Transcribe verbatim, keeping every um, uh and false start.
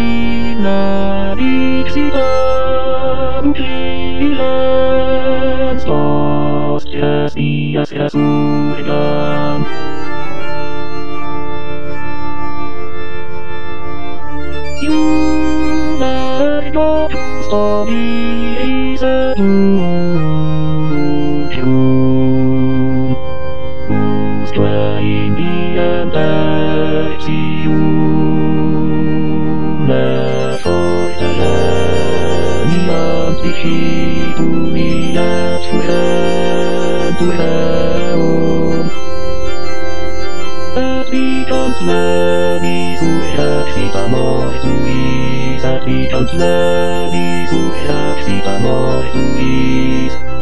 inna dictitam filens postias dias resurgam. Iumer dotus Domini seducium, usque in diem tertium efforteniam dicitum et furentur eum, et vicant lebis urexita mortuis, et vicant lebis urexita mortuis.